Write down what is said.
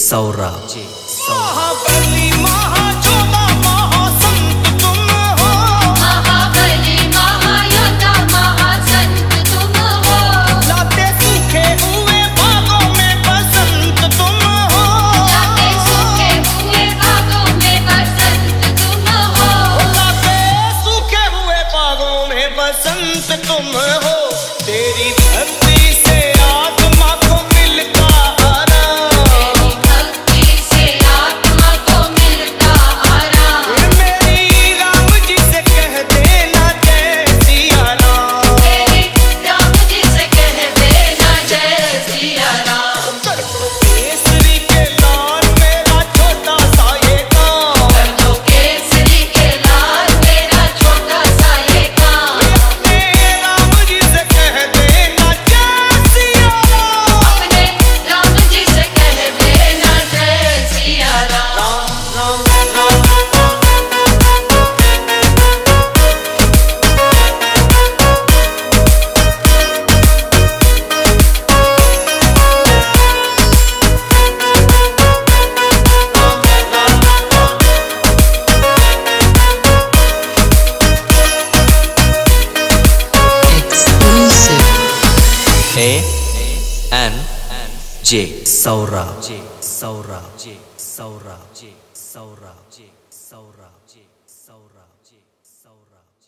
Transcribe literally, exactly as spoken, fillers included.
सौरभ जी महाबली महायोद्धा महासंत तुम हो। महाबली महायोद्धा महासंत तुम हो। लाते सूखे हुए बागों में बसंत तुम हो। लाते सूखे हुए बागों में बसंत तुम हो। लाते सूखे हुए बागों में बसंत तुम हो। तेरी धरती से आत्मा को मिलता आराम। तेरी भक्ति से आत्मा को मिलता आराम। मेरी राम जी से कह देना जय सिया राम। मेरी राम जी से कह देना जय सिया राम। केसरी के लाल मेरा छोटा सा ये काम। कर दो केसरी के लाल मेरा छोटा सा ये काम। अपने राम जी से कह देना जय सिया राम। अपने राम जी से कह देना जय Siya Ram. Ram Ram A N J Saurabh ji Saurabh ji Saurabh ji Saurabh ji Saurabh ji Saurabh ji Saurabh